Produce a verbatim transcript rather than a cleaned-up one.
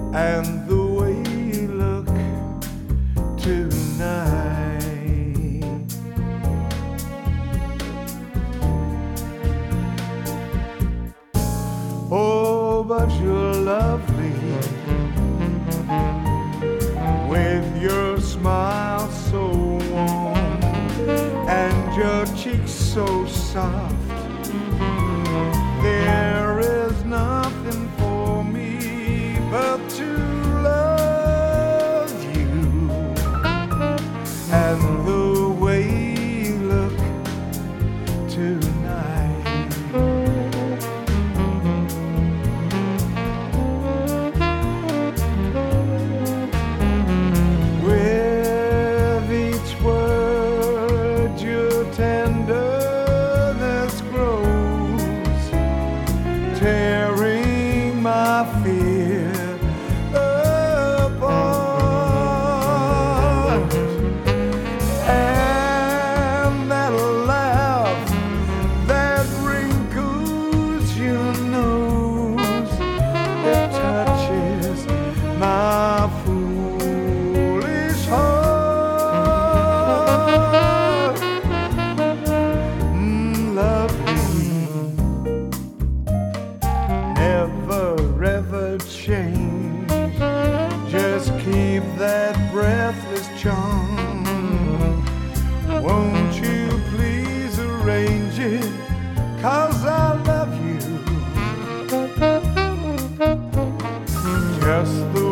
and the way you look tonight. Oh, but you're lovely with your smile so warm and your cheeks so soft. There is nothing for me but to love you and the way you look tonight. With each word your tenderness grows, tearing my fear apart. And that laugh that wrinkles your nose, it touches my foolish heart. Mm, love me, never ever change. Just keep that breathless charm. Won't you please arrange it? 'Cause I love you just the